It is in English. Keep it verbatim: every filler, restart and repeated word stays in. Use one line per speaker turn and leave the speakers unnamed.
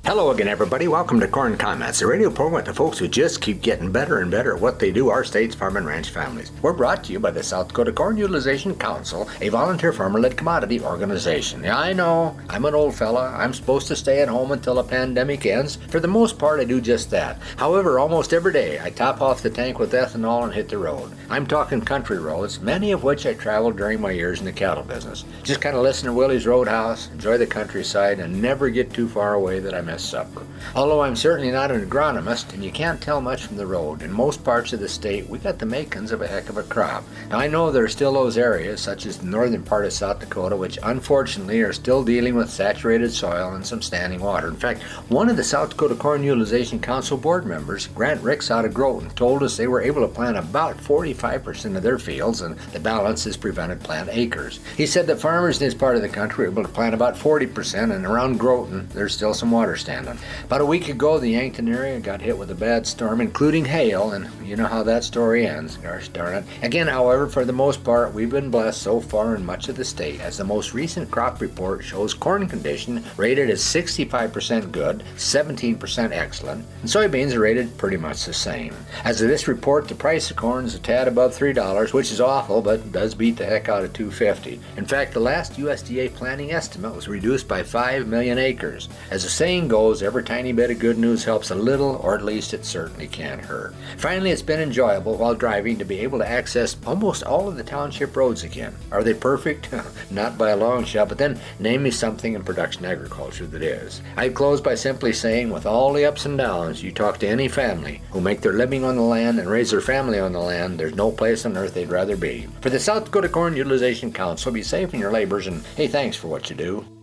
Hello again, everybody. Welcome to Corn Comments, a radio program with the folks who just keep getting better and better at what they do, our state's farm and ranch families. We're brought to you by the South Dakota Corn Utilization Council, a volunteer farmer-led commodity organization. Yeah, I know, I'm an old fella. I'm supposed to stay at home until the pandemic ends. For the most part, I do just that. However, almost every day, I top off the tank with ethanol and hit the road. I'm talking country roads, many of which I traveled during my years in the cattle business. Just kind of listen to Willie's Roadhouse, enjoy the countryside, and never get too far away that I miss supper. Although I'm certainly not an agronomist, and you can't tell much from the road, in most parts of the state we got the makings of a heck of a crop. Now I know there are still those areas, such as the northern part of South Dakota, which unfortunately are still dealing with saturated soil and some standing water. In fact, one of the South Dakota Corn Utilization Council board members, Grant Ricks out of Groton, told us they were able to plant about forty-five percent of their fields, and the balance is prevented plant acres. He said that farmers in his part of the country are able to plant about forty percent, and around Groton there's still some water standing. About a week ago, the Yankton area got hit with a bad storm, including hail, and you know how that story ends. Gosh darn it. Again, however, for the most part, we've been blessed so far in much of the state, as the most recent crop report shows corn condition rated as sixty-five percent good, seventeen percent excellent, and soybeans are rated pretty much the same. As of this report, the price of corn is a tad above three dollars, which is awful, but does beat the heck out of two dollars and fifty cents. In fact, the last U S D A planting estimate was reduced by five million acres. As the saying goes, every tiny bit of good news helps a little, or at least it certainly can't hurt. Finally, it's been enjoyable while driving to be able to access almost all of the township roads again. Are they perfect? Not by a long shot, but then name me something in production agriculture that is. I'd close by simply saying, with all the ups and downs, you talk to any family who make their living on the land and raise their family on the land, there's no place on earth they'd rather be. For the South Dakota Corn Utilization Council, be safe in your labors, and hey, thanks for what you do.